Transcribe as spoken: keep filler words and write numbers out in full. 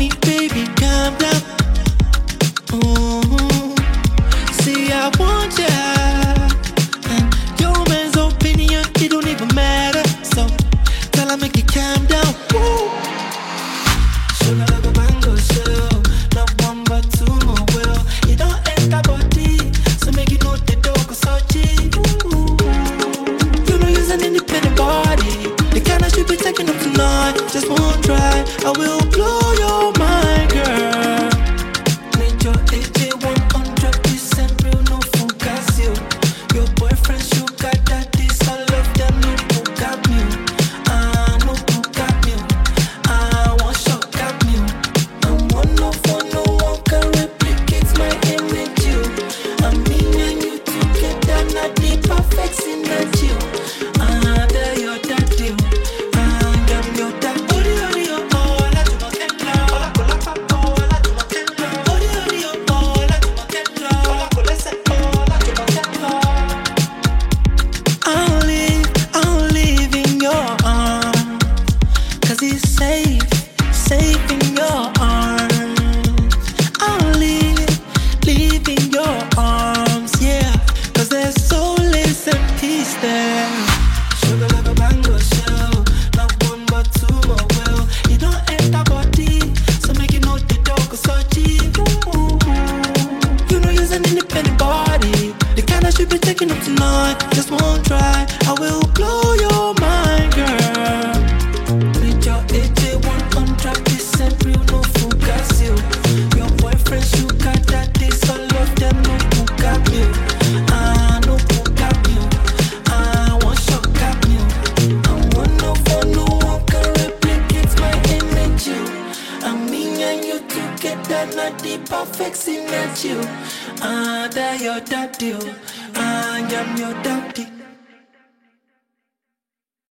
me, baby, calm down. Ooh, see, I want ya, and your man's opinion, it don't even matter. So tell her make you calm down. Ooh. Sugar like a mango shell, not one but two more will. You don't enter body, so make you know the dog is so cheap. You know you're an independent body, the kind I should be taking up tonight. Just won't try, I will blow your mind, girl. Need your A J one hundred percent real, no focus you. Your boyfriend sugar daddies, all of them no book at me. Ah, no book at me. Ah, one shot at me. I'm one no for no one can replicate my image. You, I mean and you together, not the perfect synergy. Ah, there you're that deal. Ah, damn you're that. Odi odi oh oh, la tu no tenda. Ola kola pa oh, la tu no tenda. Odi odi oh oh, la tu no tenda. Ola kola se oh, la tu no tenda. I'll live, I'll live in your arms, 'cause it's safe, safe in your arms. I'll live, live in your arms, yeah, 'cause there's solace and peace there. Sugar like a mango shell, not one but two more will. You don't enter body, so make you know the dog is so cheap. You know you're an independent body, the kind I should be taking up tonight. Just won't try, I will blow your mind, girl. With your A J one hundred percent real, no focus you. Your boyfriend sugar daddies, all of them no book at you. Ah, no book at you. Ah, one shot at you. I want no for no one can replicate my image. You, I mean and you together, not the perfect synergy. Ah, there you're that deal. Ah, I'm your daddy.